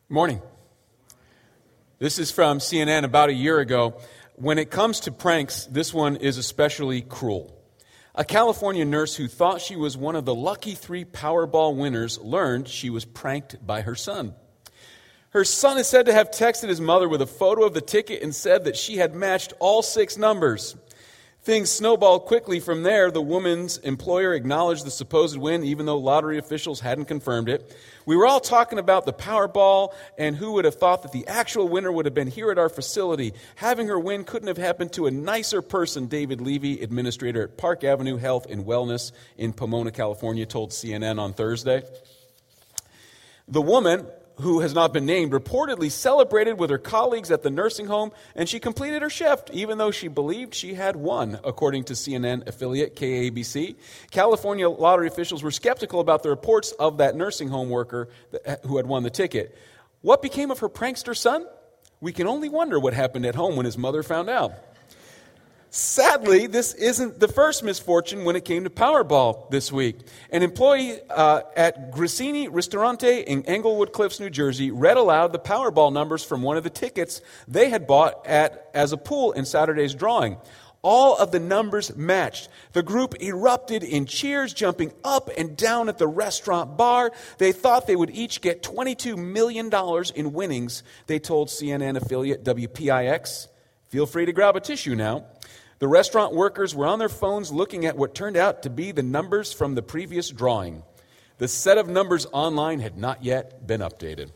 Morning. This is from CNN about a year ago. When it comes to pranks, this one is especially cruel. A California nurse who thought she was one of the lucky 3 Powerball winners learned she was pranked by her son. Her son is said to have texted his mother with a photo of the ticket and said that she had matched all 6 numbers. Things snowballed quickly from there. The woman's employer acknowledged the supposed win, even though lottery officials hadn't confirmed it. We were all talking about the Powerball, and who would have thought that the actual winner would have been here at our facility. Having her win couldn't have happened to a nicer person, David Levy, administrator at Park Avenue Health and Wellness in Pomona, California, told CNN on Thursday. The woman, who has not been named, reportedly celebrated with her colleagues at the nursing home, and she completed her shift, even though she believed she had won, according to CNN affiliate KABC. California lottery officials were skeptical about the reports of that nursing home worker who had won the ticket. What became of her prankster son? We can only wonder what happened at home when his mother found out. Sadly, this isn't the first misfortune when it came to Powerball this week. An employee at Grissini Ristorante in Englewood Cliffs, New Jersey, read aloud the Powerball numbers from one of the tickets they had bought as a pool in Saturday's drawing. All of the numbers matched. The group erupted in cheers, jumping up and down at the restaurant bar. They thought they would each get $22 million in winnings, they told CNN affiliate WPIX. Feel free to grab a tissue now. The restaurant workers were on their phones looking at what turned out to be the numbers from the previous drawing. The set of numbers online had not yet been updated.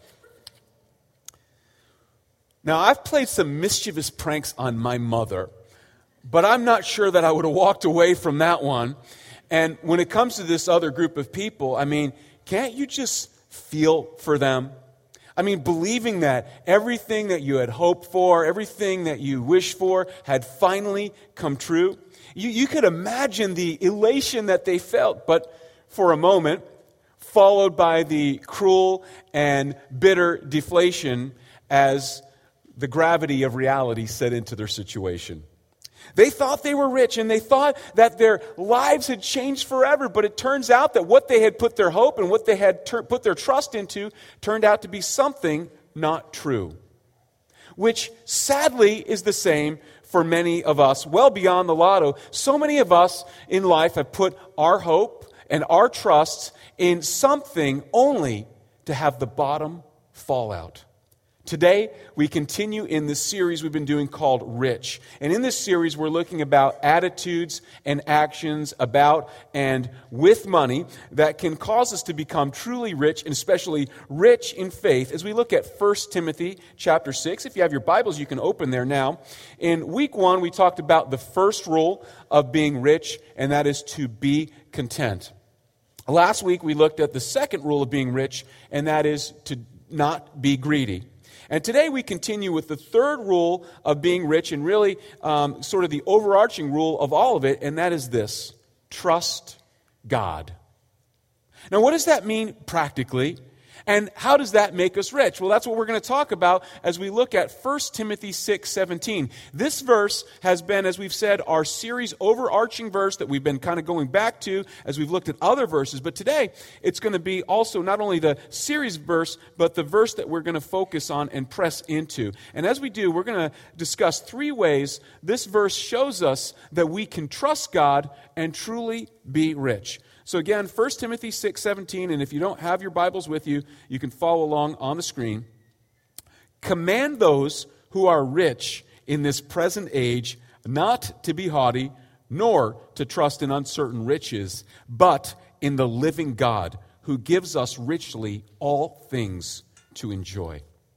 Now, I've played some mischievous pranks on my mother, but I'm not sure that I would have walked away from that one. And when it comes to this other group of people, can't you just feel for them? Believing that everything that you had hoped for, everything that you wished for had finally come true. You could imagine the elation that they felt, but for a moment, followed by the cruel and bitter deflation as the gravity of reality set into their situation. They thought they were rich, and they thought that their lives had changed forever, but it turns out that what they had put their hope and what they had put their trust into turned out to be something not true. Which, sadly, is the same for many of us. Well beyond the lotto, so many of us in life have put our hope and our trust in something only to have the bottom fall out. Today, we continue in this series we've been doing called Rich. And in this series, we're looking about attitudes and actions about and with money that can cause us to become truly rich, and especially rich in faith, as we look at 1 Timothy chapter 6. If you have your Bibles, you can open there now. In week 1, we talked about the first rule of being rich, and that is to be content. Last week, we looked at the second rule of being rich, and that is to not be greedy. And today we continue with the third rule of being rich, and really sort of the overarching rule of all of it, and that is this: trust God. Now, what does that mean practically? And how does that make us rich? Well, that's what we're going to talk about as we look at 1 Timothy 6:17. This verse has been, as we've said, our series overarching verse that we've been kind of going back to as we've looked at other verses. But today, it's going to be also not only the series verse, but the verse that we're going to focus on and press into. And as we do, we're going to discuss 3 ways this verse shows us that we can trust God and truly be rich. So again, 1 Timothy 6:17, and if you don't have your Bibles with you, you can follow along on the screen. Command those who are rich in this present age not to be haughty, nor to trust in uncertain riches, but in the living God, who gives us richly all things to enjoy.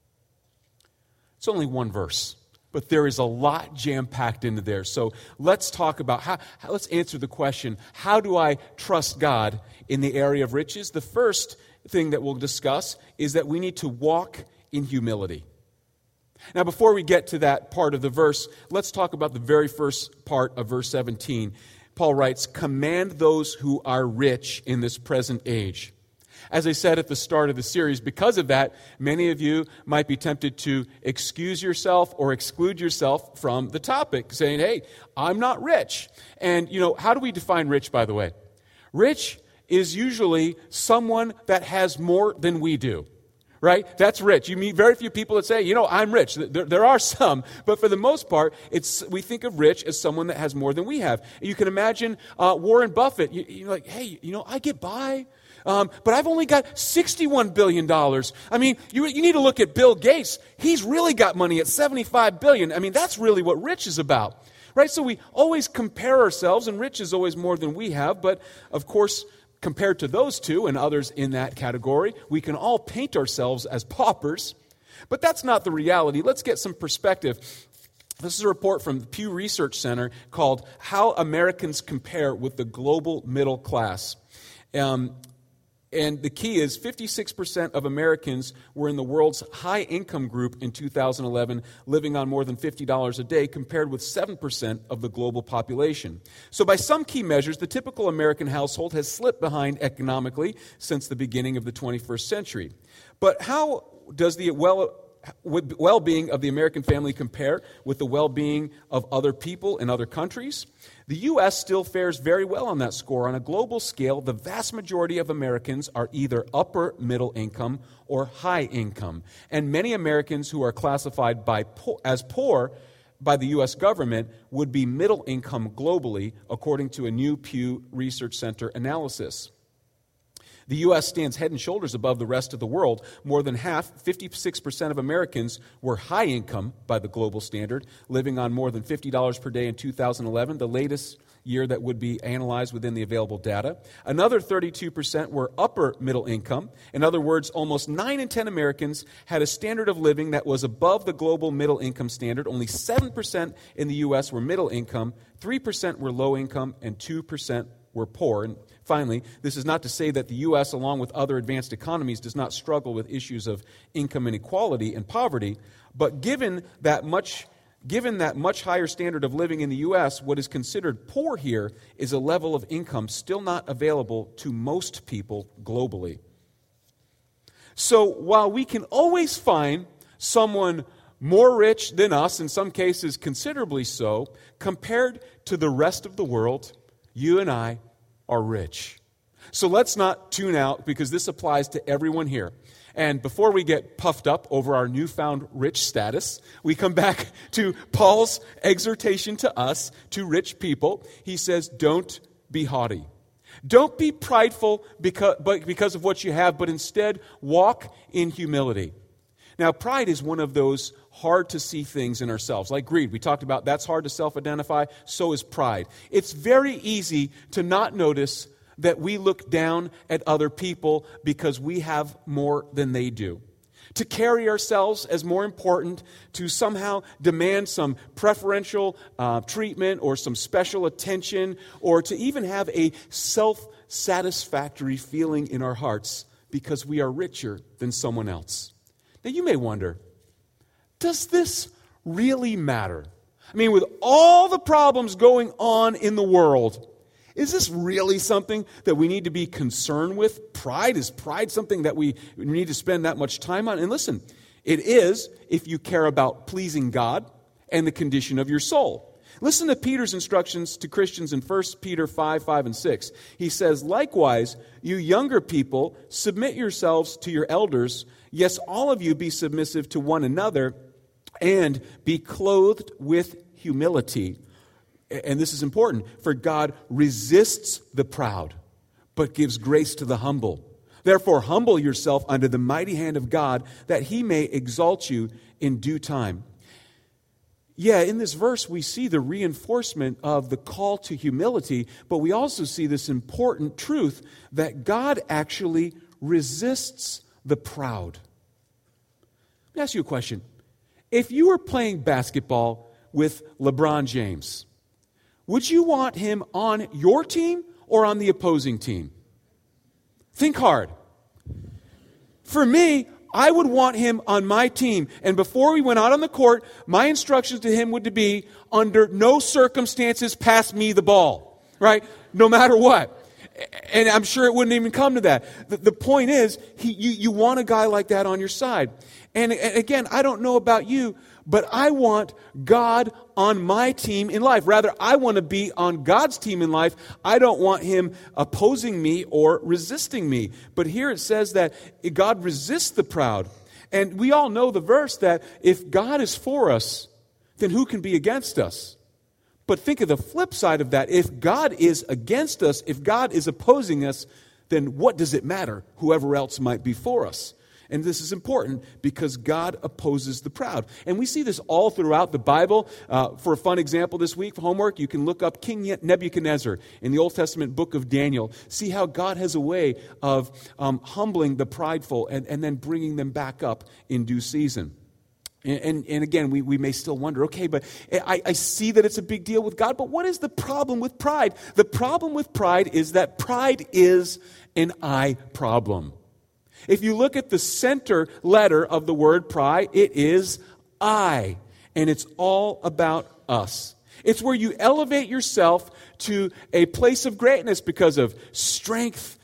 It's only one verse, but there is a lot jam-packed into there. So let's talk about let's answer the question, how do I trust God in the area of riches? The first thing that we'll discuss is that we need to walk in humility. Now, before we get to that part of the verse, let's talk about the very first part of verse 17. Paul writes, "Command those who are rich in this present age." As I said at the start of the series, because of that, many of you might be tempted to excuse yourself or exclude yourself from the topic, saying, hey, I'm not rich. And, how do we define rich, by the way? Rich is usually someone that has more than we do. right? That's rich. You meet very few people that say, I'm rich. There are some, but for the most part, we think of rich as someone that has more than we have. You can imagine Warren Buffett. You're like, hey, I get by. But I've only got $61 billion. I mean, you need to look at Bill Gates. He's really got money at $75 billion. I mean, that's really what rich is about, right? So we always compare ourselves, and rich is always more than we have. But, of course, compared to those two and others in that category, we can all paint ourselves as paupers. But that's not the reality. Let's get some perspective. This is a report from the Pew Research Center called How Americans Compare with the Global Middle Class. And the key is 56% of Americans were in the world's high-income group in 2011, living on more than $50 a day, compared with 7% of the global population. So by some key measures, the typical American household has slipped behind economically since the beginning of the 21st century. But how does the well-being of the American family compare with the well-being of other people in other countries? The U.S. still fares very well on that score. On a global scale, the vast majority of Americans are either upper middle income or high income. And many Americans who are classified as poor by the U.S. government would be middle income globally, according to a new Pew Research Center analysis. The U.S. stands head and shoulders above the rest of the world. More than half, 56% of Americans, were high income by the global standard, living on more than $50 per day in 2011, the latest year that would be analyzed within the available data. Another 32% were upper middle income. In other words, almost 9 in 10 Americans had a standard of living that was above the global middle income standard. Only 7% in the U.S. were middle income, 3% were low income, and 2% were poor. And finally, this is not to say that the U.S., along with other advanced economies, does not struggle with issues of income inequality and poverty, but given that much higher standard of living in the U.S., what is considered poor here is a level of income still not available to most people globally. So while we can always find someone more rich than us, in some cases considerably so, compared to the rest of the world, you and I are rich. So let's not tune out, because this applies to everyone here. And before we get puffed up over our newfound rich status, we come back to Paul's exhortation to us, to rich people. He says, don't be haughty. Don't be prideful because of what you have, but instead walk in humility. Now, pride is one of those hard-to-see things in ourselves. Like greed, we talked about that's hard to self-identify, so is pride. It's very easy to not notice that we look down at other people because we have more than they do. To carry ourselves as more important, to somehow demand some preferential treatment or some special attention, or to even have a self-satisfactory feeling in our hearts because we are richer than someone else. Now, you may wonder, does this really matter? I mean, with all the problems going on in the world, is this really something that we need to be concerned with? Pride? Is pride something that we need to spend that much time on? And listen, it is if you care about pleasing God and the condition of your soul. Listen to Peter's instructions to Christians in 1 Peter 5 and 6. He says, likewise, you younger people, submit yourselves to your elders. Yes, all of you be submissive to one another and be clothed with humility. And this is important, for God resists the proud, but gives grace to the humble. Therefore, humble yourself under the mighty hand of God, that he may exalt you in due time. Yeah, in this verse, we see the reinforcement of the call to humility, but we also see this important truth that God actually resists the proud. Let me ask you a question. If you were playing basketball with LeBron James, would you want him on your team or on the opposing team? Think hard. For me, I would want him on my team. And before we went out on the court, my instructions to him would be, under no circumstances pass me the ball, right? No matter what. And I'm sure it wouldn't even come to that. The point is, you want a guy like that on your side. And again, I don't know about you, but I want God on my team in life. Rather, I want to be on God's team in life. I don't want Him opposing me or resisting me. But here it says that God resists the proud. And we all know the verse that if God is for us, then who can be against us? But think of the flip side of that. If God is against us, if God is opposing us, then what does it matter? Whoever else might be for us. And this is important because God opposes the proud. And we see this all throughout the Bible. For a fun example this week for homework, you can look up King Nebuchadnezzar in the Old Testament book of Daniel. See how God has a way of humbling the prideful and then bringing them back up in due season. And again, we may still wonder, okay, but I see that it's a big deal with God, but what is the problem with pride? The problem with pride is that pride is an I problem. If you look at the center letter of the word pride, it is I, and it's all about us. It's where you elevate yourself to a place of greatness because of strength,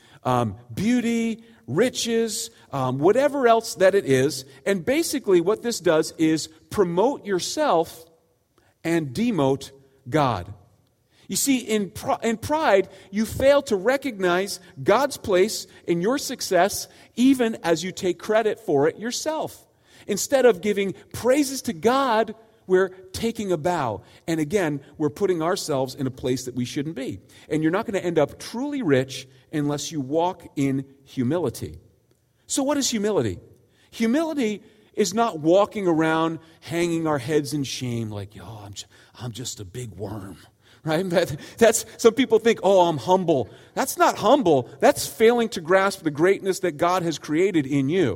beauty, riches, whatever else that it is. And basically what this does is promote yourself and demote God. You see, in pride, you fail to recognize God's place in your success even as you take credit for it yourself. Instead of giving praises to God, we're taking a bow. And again, we're putting ourselves in a place that we shouldn't be. And you're not going to end up truly rich unless you walk in humility. So what is humility? Humility is not walking around hanging our heads in shame like, I'm just a big worm. Right? That's some people think, I'm humble. That's not humble. That's failing to grasp the greatness that God has created in you.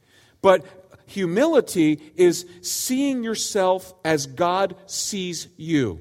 But humility is seeing yourself as God sees you.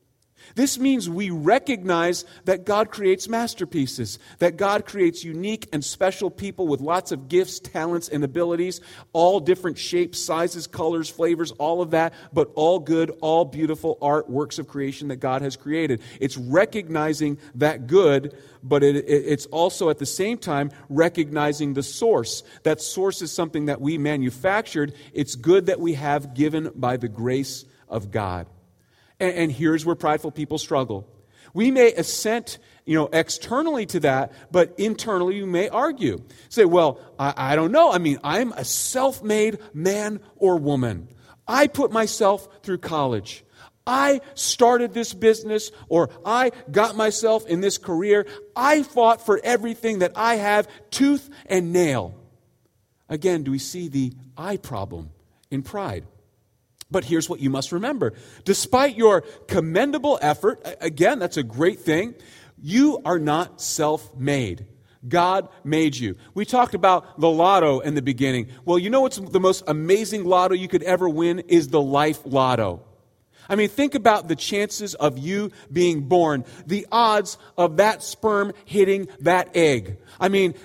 This means we recognize that God creates masterpieces, that God creates unique and special people with lots of gifts, talents, and abilities, all different shapes, sizes, colors, flavors, all of that, but all good, all beautiful art, works of creation that God has created. It's recognizing that good, but it's also at the same time recognizing the source. That source is something that we manufactured. It's good that we have given by the grace of God. And here's where prideful people struggle. We may assent, externally to that, but internally you may argue. Say, well, I don't know. I mean, I'm a self-made man or woman. I put myself through college. I started this business, or I got myself in this career. I fought for everything that I have, tooth and nail. Again, do we see the I problem in pride? But here's what you must remember. Despite your commendable effort, again, that's a great thing, you are not self-made. God made you. We talked about the lotto in the beginning. Well, you know what's the most amazing lotto you could ever win is the life lotto. I mean, think about the chances of you being born, the odds of that sperm hitting that egg. I mean,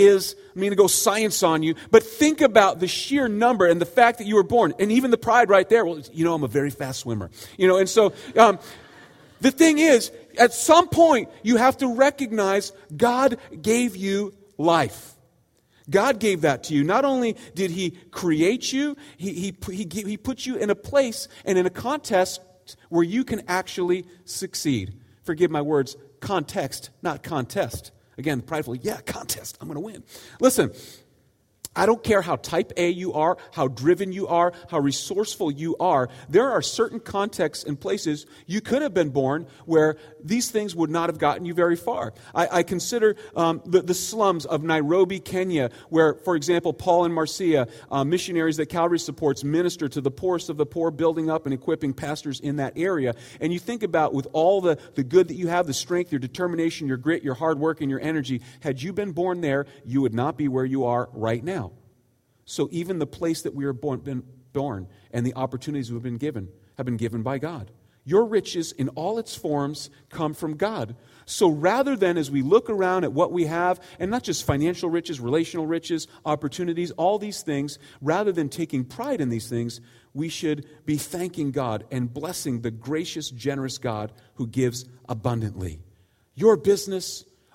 to go science on you, but think about the sheer number and the fact that you were born, and even the pride right there. Well, I'm a very fast swimmer. And so the thing is, at some point, you have to recognize God gave you life. God gave that to you. Not only did He create you, He put you in a place and in a context where you can actually succeed. Forgive my words, context, not contest. Again, prideful, contest, I'm going to win. Listen, I don't care how type A you are, how driven you are, how resourceful you are. There are certain contexts and places you could have been born where these things would not have gotten you very far. I consider the slums of Nairobi, Kenya, where, for example, Paul and Marcia, missionaries that Calvary supports, minister to the poorest of the poor, building up and equipping pastors in that area. And you think about with all the good that you have, the strength, your determination, your grit, your hard work, and your energy, had you been born there, you would not be where you are right now. So even the place that we are born and the opportunities we've been given have been given by God. Your riches in all its forms come from God. So rather than as we look around at what we have, and not just financial riches, relational riches, opportunities, all these things, rather than taking pride in these things, we should be thanking God and blessing the gracious, generous God who gives abundantly. Your business,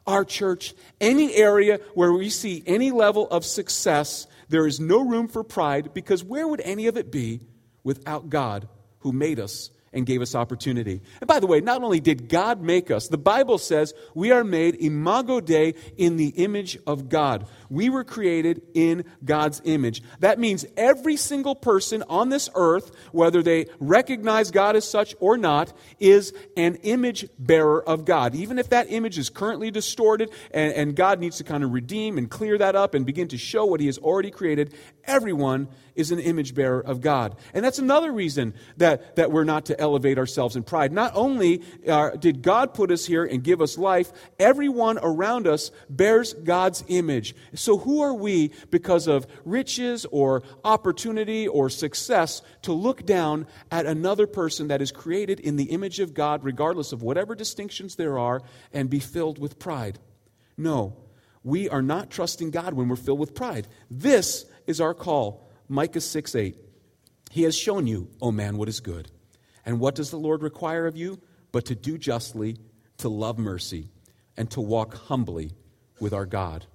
our church, any area where we see any level of success, there is no room for pride, because where would any of it be without God who made us and gave us opportunity? And by the way, not only did God make us, the Bible says we are made imago Dei, in the image of God. We were created in God's image. That means every single person on this earth, whether they recognize God as such or not, is an image bearer of God. Even if that image is currently distorted and God needs to kind of redeem and clear that up and begin to show what He has already created, everyone is an image bearer of God. And that's another reason that we're not to elevate ourselves in pride. Not only did God put us here and give us life, everyone around us bears God's image. So who are we, because of riches or opportunity or success, to look down at another person that is created in the image of God, regardless of whatever distinctions there are, and be filled with pride? No, we are not trusting God when we're filled with pride. This is our call. Micah 6:8. He has shown you, O man, what is good. And what does the Lord require of you? But to do justly, to love mercy, and to walk humbly with our God.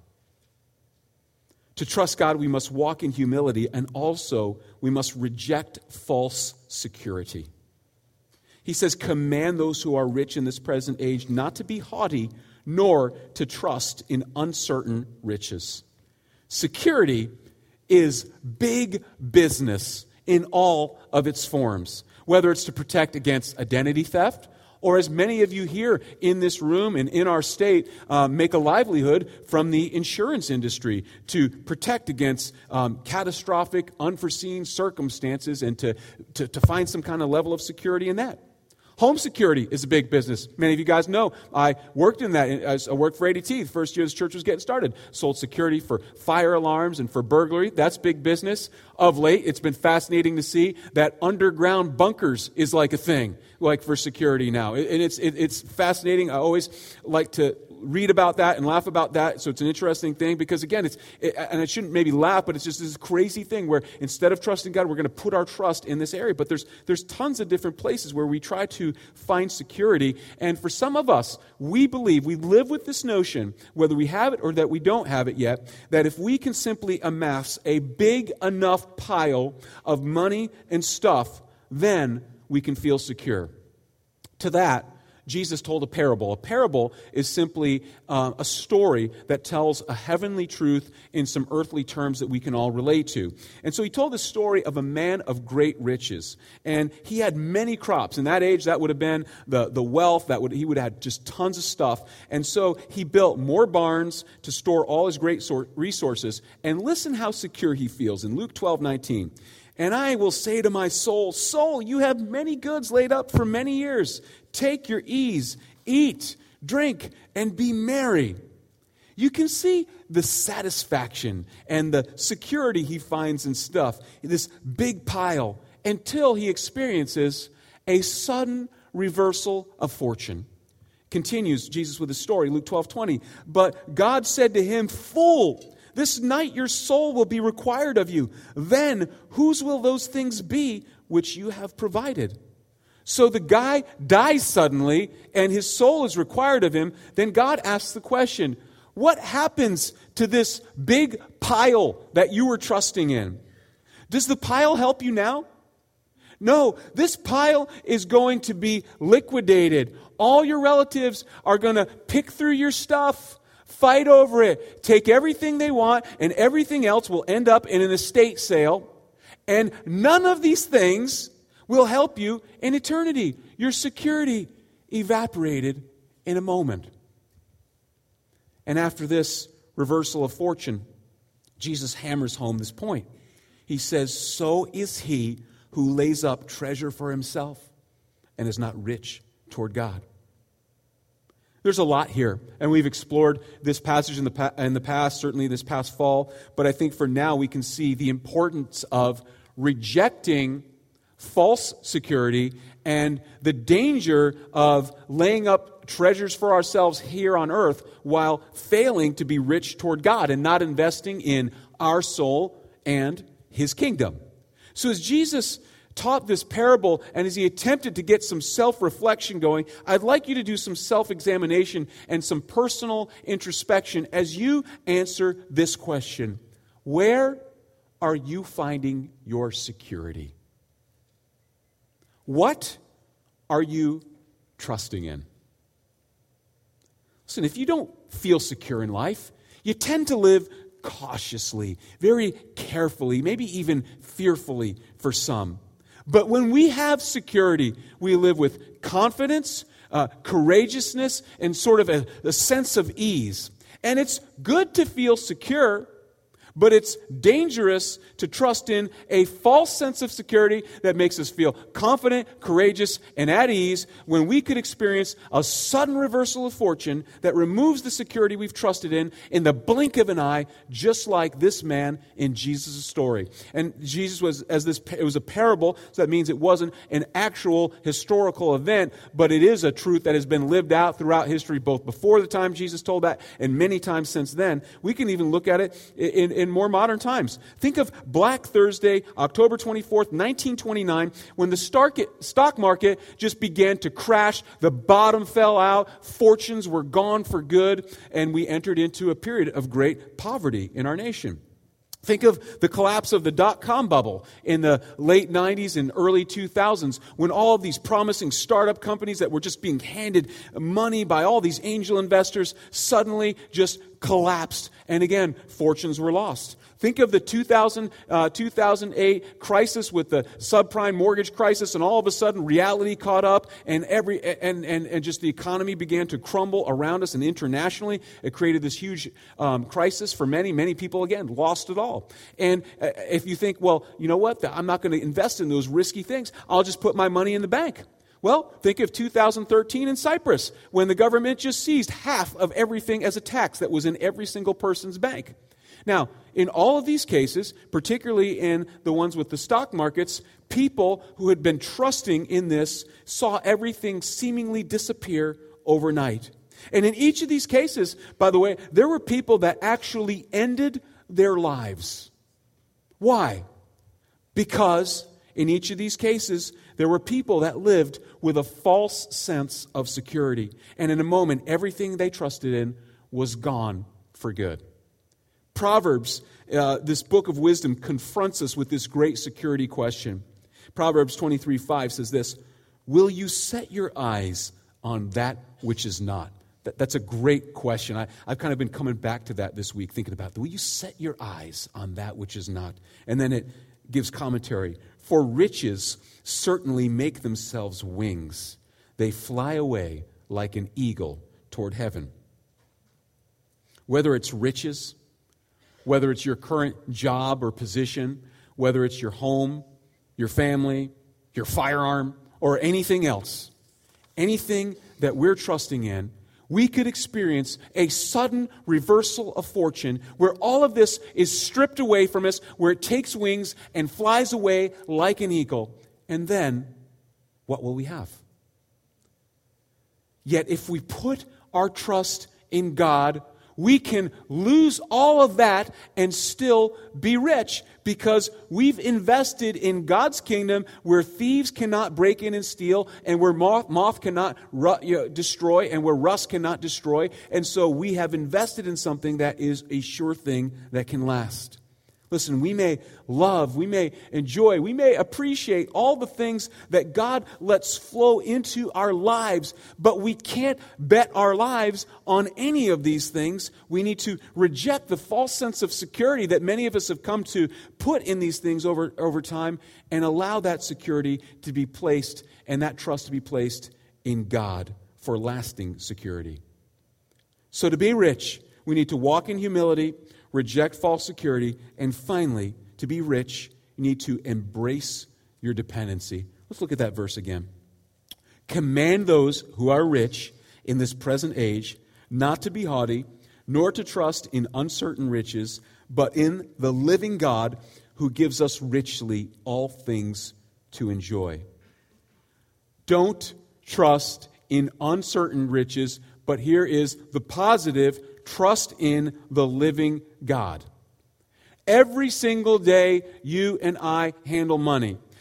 To trust God, we must walk in humility, and also we must reject false security. He says, command those who are rich in this present age not to be haughty, nor to trust in uncertain riches. Security is big business in all of its forms, whether it's to protect against identity theft, or as many of you here in this room and in our state make a livelihood from the insurance industry to protect against catastrophic, unforeseen circumstances, and to find some kind of level of security in that. Home security is a big business. Many of you guys know I worked in that. I worked for ADT the first year this church was getting started. Sold security for fire alarms and for burglary. That's big business. Of late, it's been fascinating to see that underground bunkers is like a thing, like for security now. And it's fascinating. I always like to read about that and laugh about that. So it's an interesting thing because, again, and I shouldn't maybe laugh, but it's just this crazy thing where instead of trusting God, we're going to put our trust in this area. But there's tons of different places where we try to find security. And for some of us, we believe, we live with this notion, whether we have it or that we don't have it yet, that if we can simply amass a big enough pile of money and stuff, then we can feel secure. To that, Jesus told a parable. A parable is simply a story that tells a heavenly truth in some earthly terms that we can all relate to. And so he told the story of a man of great riches. And he had many crops. In that age, that would have been the wealth. He would have had just tons of stuff. And so he built more barns to store all his great resources. And listen how secure he feels in Luke 12:19. And I will say to my soul, soul, you have many goods laid up for many years. Take your ease, eat, drink, and be merry. You can see the satisfaction and the security he finds in stuff, this big pile, until he experiences a sudden reversal of fortune. Continues Jesus with the story, Luke 12:20. But God said to him, fool, this night your soul will be required of you. Then whose will those things be which you have provided? So the guy dies suddenly and his soul is required of him. Then God asks the question, what happens to this big pile that you were trusting in? Does the pile help you now? No, this pile is going to be liquidated. All your relatives are going to pick through your stuff, fight over it, take everything they want, and everything else will end up in an estate sale. And none of these things will help you in eternity. Your security evaporated in a moment. And after this reversal of fortune, Jesus hammers home this point. He says, so is he who lays up treasure for himself and is not rich toward God. There's a lot here, and we've explored this passage in the past, certainly this past fall, but I think for now we can see the importance of rejecting false security and the danger of laying up treasures for ourselves here on earth while failing to be rich toward God and not investing in our soul and His kingdom. So as Jesus taught this parable, and as he attempted to get some self-reflection going, I'd like you to do some self-examination and some personal introspection as you answer this question. Where are you finding your security? What are you trusting in? Listen, if you don't feel secure in life, you tend to live cautiously, very carefully, maybe even fearfully for some. But when we have security, we live with confidence, courageousness, and sort of a sense of ease. And it's good to feel secure, but it's dangerous to trust in a false sense of security that makes us feel confident, courageous, and at ease when we could experience a sudden reversal of fortune that removes the security we've trusted in the blink of an eye, just like this man in Jesus' story. And Jesus it was a parable, so that means it wasn't an actual historical event, but it is a truth that has been lived out throughout history, both before the time Jesus told that and many times since then. We can even look at it in more modern times. Think of Black Thursday, October 24th, 1929, when the stock market just began to crash. The bottom fell out. Fortunes were gone for good. And we entered into a period of great poverty in our nation. Think of the collapse of the dot-com bubble in the late 90s and early 2000s when all of these promising startup companies that were just being handed money by all these angel investors suddenly just collapsed. And again, fortunes were lost. Think of the 2008 crisis with the subprime mortgage crisis, and all of a sudden reality caught up, and just the economy began to crumble around us and internationally. It created this huge crisis for many people. Again, lost it all. And if you think, well, you know what? I'm not going to invest in those risky things. I'll just put my money in the bank. Well, think of 2013 in Cyprus, when the government just seized half of everything as a tax that was in every single person's bank. Now, in all of these cases, particularly in the ones with the stock markets, people who had been trusting in this saw everything seemingly disappear overnight. And in each of these cases, by the way, there were people that actually ended their lives. Why? Because in each of these cases, there were people that lived with a false sense of security. And in a moment, everything they trusted in was gone for good. Proverbs, this book of wisdom, confronts us with this great security question. Proverbs 23:5 says this, "Will you set your eyes on that which is not?" That's a great question. I've kind of been coming back to that this week, thinking about, will you set your eyes on that which is not? And then it gives commentary. "For riches certainly make themselves wings. They fly away like an eagle toward heaven." Whether it's riches, whether it's your current job or position, whether it's your home, your family, your firearm, or anything else, anything that we're trusting in, we could experience a sudden reversal of fortune where all of this is stripped away from us, where it takes wings and flies away like an eagle. And then, what will we have? Yet if we put our trust in God, we can lose all of that and still be rich because we've invested in God's kingdom where thieves cannot break in and steal, and where moth cannot destroy, and where rust cannot destroy. And so we have invested in something that is a sure thing that can last. Listen, we may love, we may enjoy, we may appreciate all the things that God lets flow into our lives, but we can't bet our lives on any of these things. We need to reject the false sense of security that many of us have come to put in these things over time, and allow that security to be placed, and that trust to be placed in God for lasting security. So to be rich, we need to walk in humility, reject false security, and finally, to be rich, you need to embrace your dependency. Let's look at that verse again. "Command those who are rich in this present age not to be haughty, nor to trust in uncertain riches, but in the living God who gives us richly all things to enjoy." Don't trust in uncertain riches, but here is the positive: trust in the living God. Every single day, you and I handle money.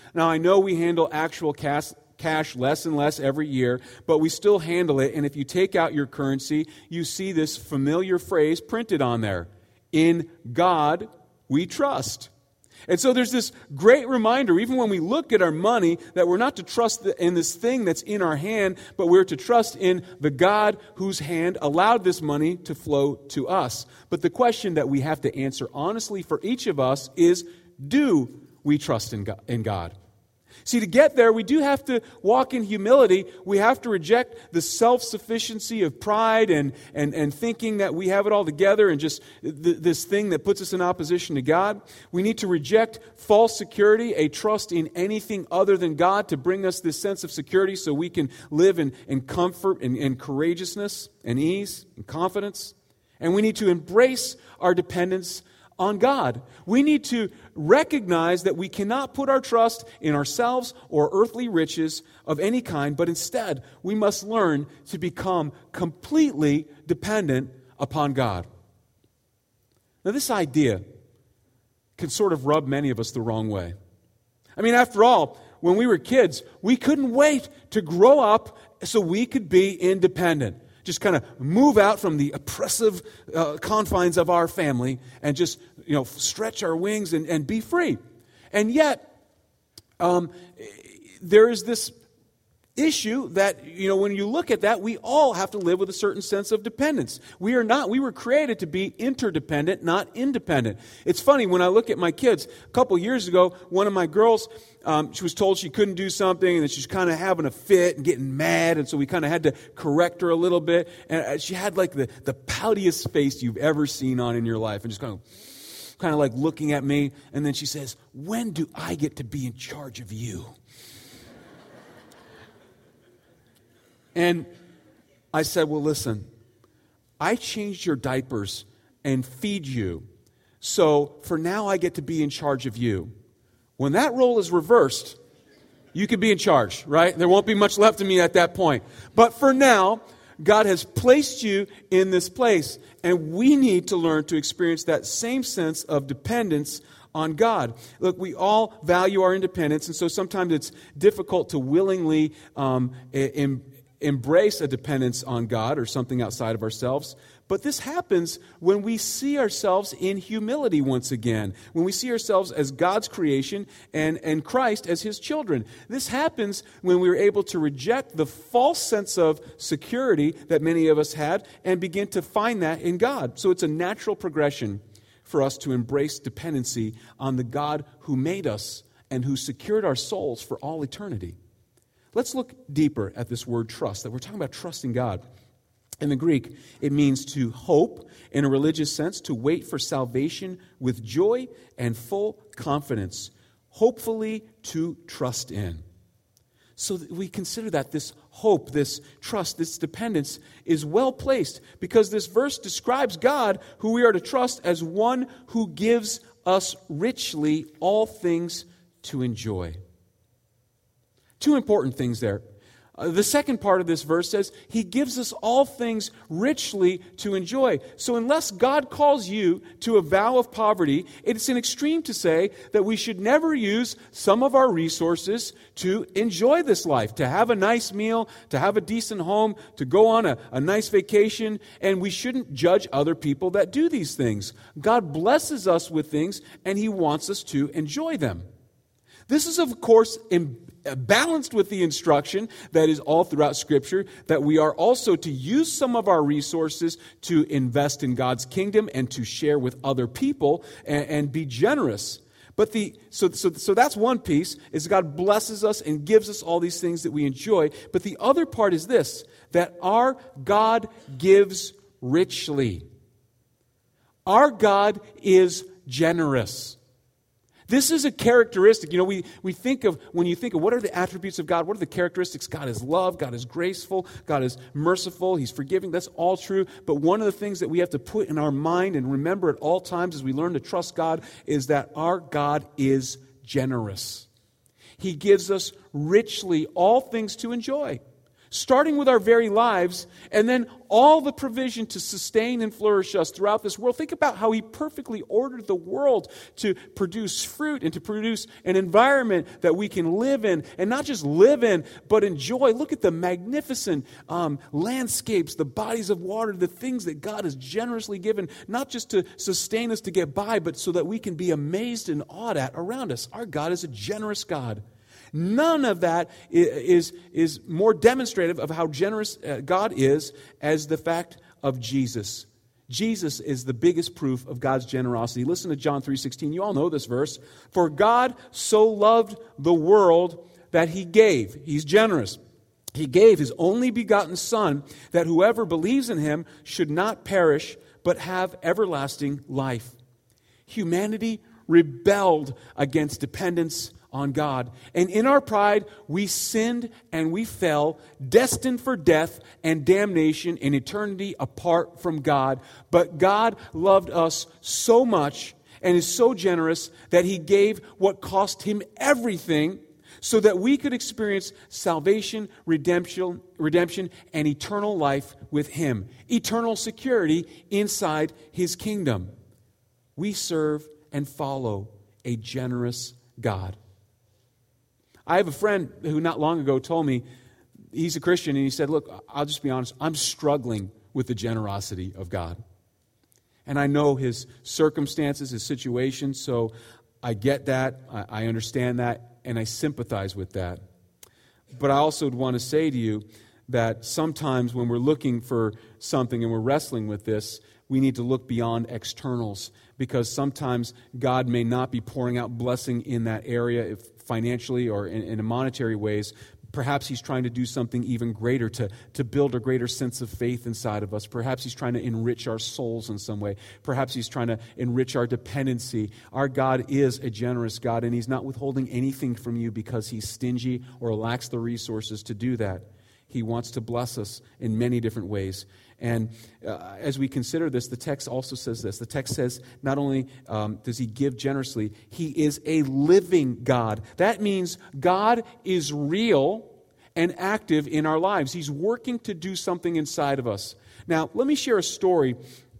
Now, I know we handle actual cash less and less every year, but we still handle it. And if you take out your currency, you see this familiar phrase printed on there. In God we trust. And so there's this great reminder, even when we look at our money, that we're not to trust in this thing that's in our hand, but we're to trust in the God whose hand allowed this money to flow to us. But the question that we have to answer honestly for each of us is, do we trust in God? See, to get there, we do have to walk in humility. We have to reject the self-sufficiency of pride and thinking that we have it all together and just this thing that puts us in opposition to God. We need to reject false security, a trust in anything other than God to bring us this sense of security so we can live in comfort and courageousness and ease and confidence. And we need to embrace our dependence on God. We need to recognize that we cannot put our trust in ourselves or earthly riches of any kind, but instead we must learn to become completely dependent upon God. Now, this idea can sort of rub many of us the wrong way. I mean, after all, when we were kids, we couldn't wait to grow up so we could be independent. Just kind of move out from the oppressive confines of our family and just, stretch our wings and be free. And yet, there is this issue that, when you look at that, we all have to live with a certain sense of dependence. We were created to be interdependent, not independent. It's funny, when I look at my kids, a couple years ago, one of my girls, she was told she couldn't do something, and that she's kind of having a fit and getting mad, and so we kind of had to correct her a little bit. And she had like the poutiest face you've ever seen on in your life, and just kind of like looking at me, and then she says, "When do I get to be in charge of you?" And I said, "Well, listen, I changed your diapers and feed you, so for now I get to be in charge of you. When that role is reversed, you can be in charge, right? There won't be much left of me at that point. But for now, God has placed you in this place, and we need to learn to experience that same sense of dependence on God." Look, we all value our independence, and so sometimes it's difficult to willingly embrace a dependence on God or something outside of ourselves. But this happens when we see ourselves in humility once again, when we see ourselves as God's creation and Christ as His children. This happens when we're able to reject the false sense of security that many of us had and begin to find that in God. So it's a natural progression for us to embrace dependency on the God who made us and who secured our souls for all eternity. Let's look deeper at this word trust, that we're talking about trusting God. In the Greek, it means to hope, in a religious sense, to wait for salvation with joy and full confidence, hopefully to trust in. So we consider that this hope, this trust, this dependence is well placed because this verse describes God, who we are to trust, as one who gives us richly all things to enjoy. Two important things there. The second part of this verse says, He gives us all things richly to enjoy. So unless God calls you to a vow of poverty, it's an extreme to say that we should never use some of our resources to enjoy this life, to have a nice meal, to have a decent home, to go on a nice vacation, and we shouldn't judge other people that do these things. God blesses us with things, and He wants us to enjoy them. This is, of course, balanced with the instruction that is all throughout Scripture that we are also to use some of our resources to invest in God's kingdom and to share with other people and be generous. But so that's one piece, is God blesses us and gives us all these things that we enjoy. But the other part is this, that our God gives richly. Our God is generous. This is a characteristic. We think of, when you think of what are the attributes of God, what are the characteristics? God is love, God is graceful, God is merciful, He's forgiving. That's all true. But one of the things that we have to put in our mind and remember at all times as we learn to trust God is that our God is generous. He gives us richly all things to enjoy. starting with our very lives, and then all the provision to sustain and flourish us throughout this world. Think about how He perfectly ordered the world to produce fruit and to produce an environment that we can live in, and not just live in, but enjoy. Look at the magnificent landscapes, the bodies of water, the things that God has generously given, not just to sustain us to get by, but so that we can be amazed and awed at around us. Our God is a generous God. None of that is more demonstrative of how generous God is as the fact of Jesus. Jesus is the biggest proof of God's generosity. Listen to John 3:16. You all know this verse. For God so loved the world that He gave. He's generous. He gave His only begotten Son, that whoever believes in Him should not perish, but have everlasting life. Humanity rebelled against dependence on God. And in our pride, we sinned and we fell, destined for death and damnation in eternity apart from God. But God loved us so much and is so generous that He gave what cost Him everything so that we could experience salvation, redemption, and eternal life with Him. Eternal security inside His kingdom. We serve and follow a generous God. I have a friend who not long ago told me, he's a Christian, and he said, look, I'll just be honest, I'm struggling with the generosity of God. And I know his circumstances, his situation, so I get that, I understand that, and I sympathize with that. But I also would want to say to you that sometimes when we're looking for something and we're wrestling with this, we need to look beyond externals, because sometimes God may not be pouring out blessing in that area if financially or in monetary ways. Perhaps He's trying to do something even greater to build a greater sense of faith inside of us. Perhaps He's trying to enrich our souls in some way. Perhaps He's trying to enrich our dependency. Our God is a generous God, and He's not withholding anything from you because He's stingy or lacks the resources to do that. He wants to bless us in many different ways. And as we consider this, the text also says this. The text says not only does He give generously, He is a living God. That means God is real and active in our lives. He's working to do something inside of us. Now, let me share a story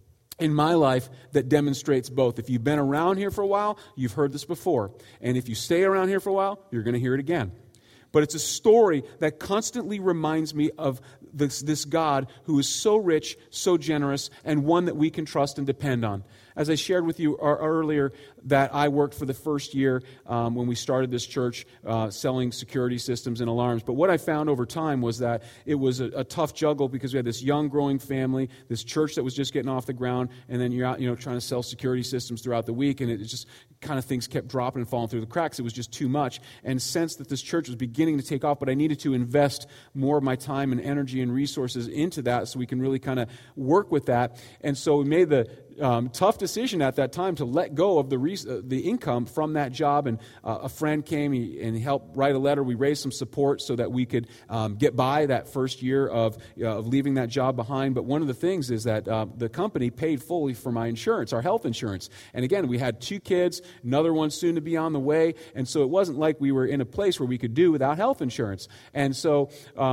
in my life that demonstrates both. If you've been around here for a while, you've heard this before. And if you stay around here for a while, you're going to hear it again. But it's a story that constantly reminds me of this God who is so rich, so generous, and one that we can trust and depend on. As I shared with you earlier, that I worked for the first year when we started this church selling security systems and alarms. But what I found over time was that it was a tough juggle, because we had this young, growing family, this church that was just getting off the ground, and then you're out, trying to sell security systems throughout the week, and it just kind of things kept dropping and falling through the cracks. It was just too much, and sensed that this church was beginning to take off, but I needed to invest more of my time and energy and resources into that so we can really kind of work with that. And so we made the tough decision at that time to let go of the income from that job, and a friend came and he helped write a letter. We raised some support so that we could get by that first year of leaving that job behind. But one of the things is that the company paid fully for my insurance, our health insurance. And again, we had 2 kids, another one soon to be on the way, and so it wasn't like we were in a place where we could do without health insurance. And so,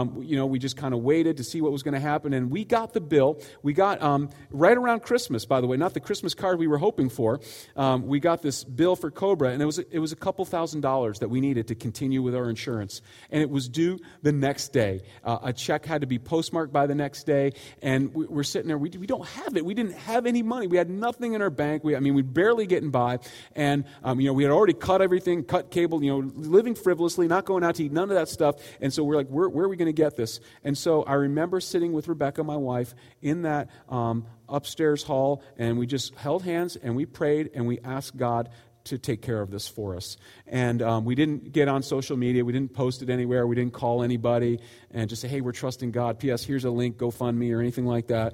we just kind of waited to see what was going to happen, and we got the bill. We got, right around Christmas, by the way, not the Christmas card we were hoping for. We got this bill for Cobra, and it was a couple $1,000s that we needed to continue with our insurance. And it was due the next day. A check had to be postmarked by the next day, and we're sitting there. We don't have it. We didn't have any money. We had nothing in our bank. We're barely getting by. And, we had already cut everything, cut cable, living frivolously, not going out to eat, none of that stuff. And so we're like, where are we going to get this? And so I remember sitting with Rebecca, my wife, in that upstairs hall, and we just held hands and we prayed and we asked God to take care of this for us. And we didn't get on social media. We didn't post it anywhere. We didn't call anybody and just say, hey, we're trusting God. P.S. Here's a link, GoFundMe or anything like that.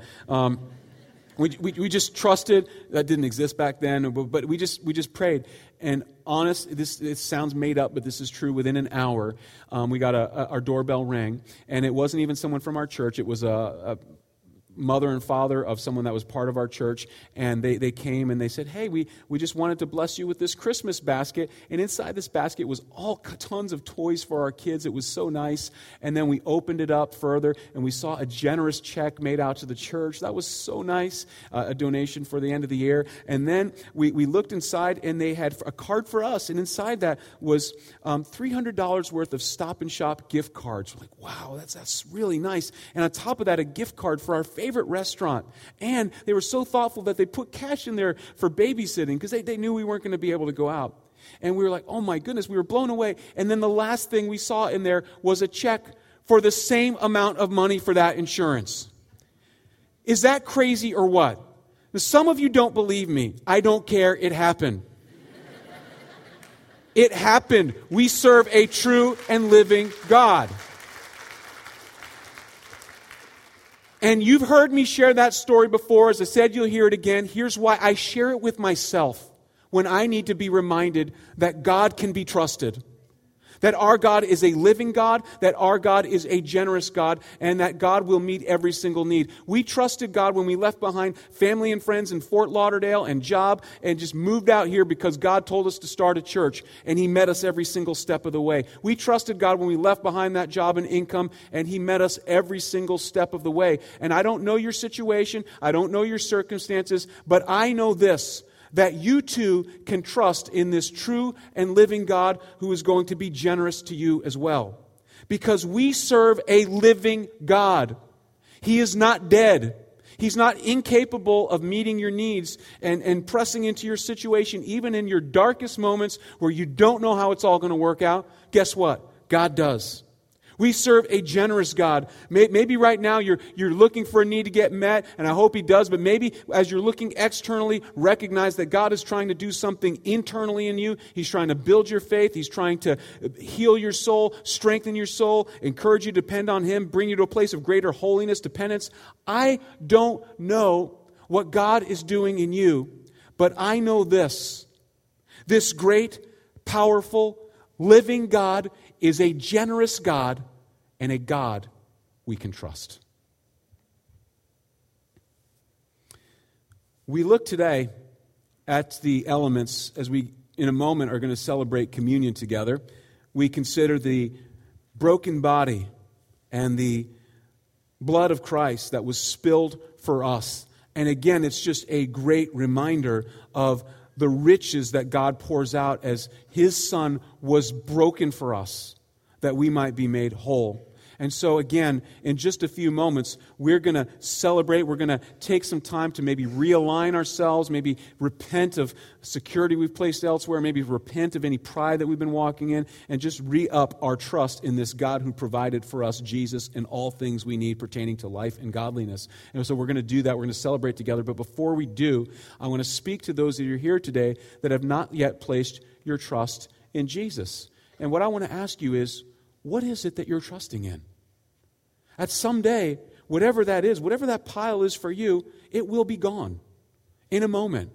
We just trusted. That didn't exist back then, but we just prayed. And honest, it sounds made up, but this is true. Within an hour, we got our doorbell rang, and it wasn't even someone from our church. It was a mother and father of someone that was part of our church, and they came and they said, hey, we just wanted to bless you with this Christmas basket, and inside this basket was all tons of toys for our kids. It was so nice. And then we opened it up further, and we saw a generous check made out to the church. That was so nice, a donation for the end of the year. And then we looked inside, and they had a card for us, and inside that was $300 worth of Stop and Shop gift cards. We're like, wow, that's really nice. And on top of that, a gift card for our favorite restaurant. And they were so thoughtful that they put cash in there for babysitting because they knew we weren't going to be able to go out. And we were like, oh my goodness, we were blown away. And then the last thing we saw in there was a check for the same amount of money for that insurance. Is that crazy or what? Now, some of you don't believe me. I don't care. It happened. It happened. We serve a true and living God. And you've heard me share that story before. As I said, you'll hear it again. Here's why I share it with myself when I need to be reminded that God can be trusted. That our God is a living God, that our God is a generous God, and that God will meet every single need. We trusted God when we left behind family and friends in Fort Lauderdale and job and just moved out here because God told us to start a church, and He met us every single step of the way. We trusted God when we left behind that job and income, and He met us every single step of the way. And I don't know your situation, I don't know your circumstances, but I know this, that you too can trust in this true and living God who is going to be generous to you as well. Because we serve a living God. He is not dead. He's not incapable of meeting your needs and pressing into your situation, even in your darkest moments where you don't know how it's all going to work out. Guess what? God does. We serve a generous God. Maybe right now you're looking for a need to get met, and I hope He does, but maybe as you're looking externally, recognize that God is trying to do something internally in you. He's trying to build your faith. He's trying to heal your soul, strengthen your soul, encourage you to depend on Him, bring you to a place of greater holiness, dependence. I don't know what God is doing in you, but I know this. This great, powerful, living God is a generous God and a God we can trust. We look today at the elements as we, in a moment, are going to celebrate communion together. We consider the broken body and the blood of Christ that was spilled for us. And again, it's just a great reminder of the riches that God pours out as His Son was broken for us, that we might be made whole. And so again, in just a few moments, we're going to celebrate. We're going to take some time to maybe realign ourselves, maybe repent of security we've placed elsewhere, maybe repent of any pride that we've been walking in, and just re-up our trust in this God who provided for us, Jesus, and all things we need pertaining to life and godliness. And so we're going to do that. We're going to celebrate together. But before we do, I want to speak to those that are here today that have not yet placed your trust in Jesus. And what I want to ask you is, what is it that you're trusting in? At some day, whatever that is, whatever that pile is for you, it will be gone in a moment.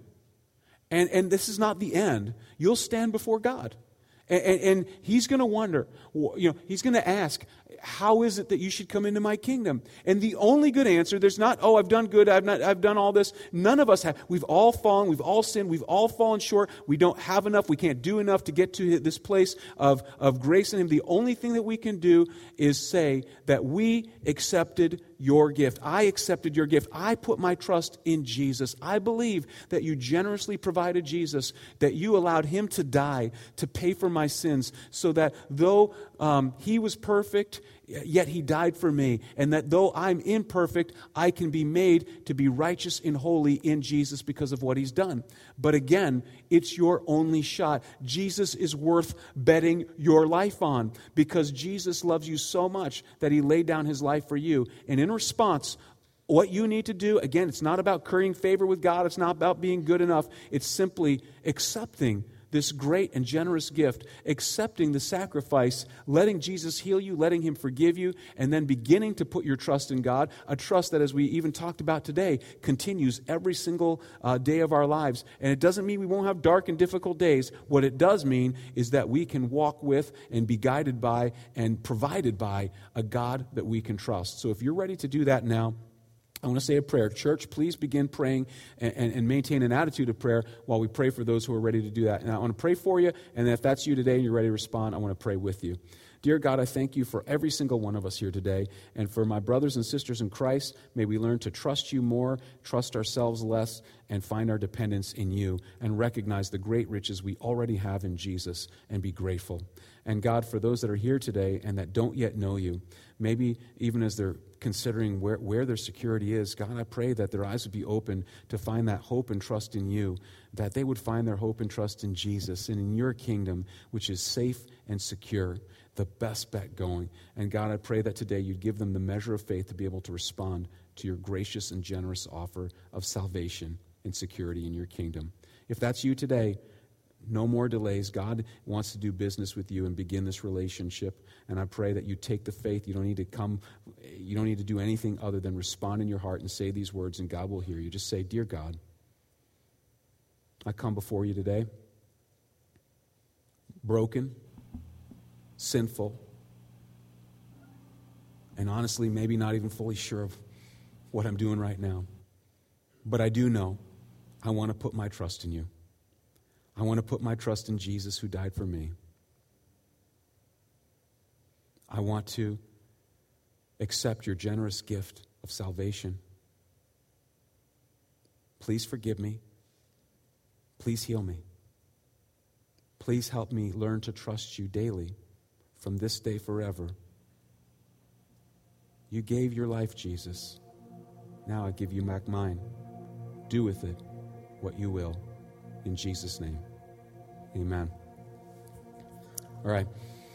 And this is not the end. You'll stand before God. And He's going to wonder, He's going to ask, how is it that you should come into my kingdom? And the only good answer, there's not, I've done good, I've done all this. None of us have. We've all fallen, we've all sinned, we've all fallen short. We don't have enough, we can't do enough to get to this place of grace in Him. The only thing that we can do is say that we accepted your gift. I accepted your gift. I put my trust in Jesus. I believe that you generously provided Jesus, that you allowed Him to die to pay for my sins, so that though He was perfect, yet He died for me, and that though I'm imperfect, I can be made to be righteous and holy in Jesus because of what He's done. But again, it's your only shot. Jesus is worth betting your life on, because Jesus loves you so much that He laid down His life for you. And in response, what you need to do, again, it's not about currying favor with God. It's not about being good enough. It's simply accepting this great and generous gift, accepting the sacrifice, letting Jesus heal you, letting Him forgive you, and then beginning to put your trust in God, a trust that, as we even talked about today, continues every single day of our lives. And it doesn't mean we won't have dark and difficult days. What it does mean is that we can walk with and be guided by and provided by a God that we can trust. So if you're ready to do that now, I want to say a prayer. Church, please begin praying and maintain an attitude of prayer while we pray for those who are ready to do that. And I want to pray for you, and if that's you today and you're ready to respond, I want to pray with you. Dear God, I thank you for every single one of us here today, and for my brothers and sisters in Christ. May we learn to trust you more, trust ourselves less, and find our dependence in you, and recognize the great riches we already have in Jesus, and be grateful. And God, for those that are here today and that don't yet know you, maybe even as they're considering where their security is, God, I pray that their eyes would be open to find that hope and trust in you, that they would find their hope and trust in Jesus and in your kingdom, which is safe and secure, the best bet going. And God, I pray that today you'd give them the measure of faith to be able to respond to your gracious and generous offer of salvation and security in your kingdom. If that's you today, no more delays. God wants to do business with you and begin this relationship. And I pray that you take the faith. You don't need to do anything other than respond in your heart and say these words, and God will hear you. Just say, Dear God, I come before you today, broken, sinful, and honestly, maybe not even fully sure of what I'm doing right now. But I do know I want to put my trust in you. I want to put my trust in Jesus who died for me. I want to accept your generous gift of salvation. Please forgive me. Please heal me. Please help me learn to trust you daily from this day forever. You gave your life, Jesus. Now I give you back mine. Do with it what you will. In Jesus' name, amen. All right.